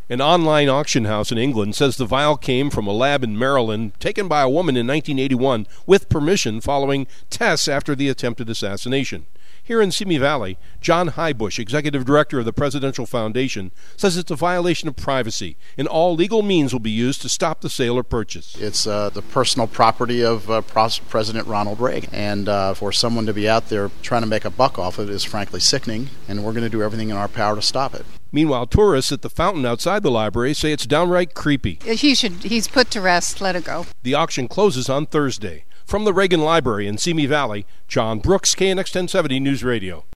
An online auction house in England says the vial came from a lab in Maryland taken by a woman in 1981 with permission following tests after the attempted assassination. Here in Simi Valley, John Highbush, executive director of the Presidential Foundation, says it's a violation of privacy, and all legal means will be used to stop the sale or purchase. It's the personal property of President Ronald Reagan, and for someone to be out there trying to make a buck off of it is frankly sickening, and we're going to do everything in our power to stop it. Meanwhile, tourists at the fountain outside the library say it's downright creepy. He's put to rest. Let it go. The auction closes on Thursday. From the Reagan Library in Simi Valley, John Brooks, KNX 1070 News Radio.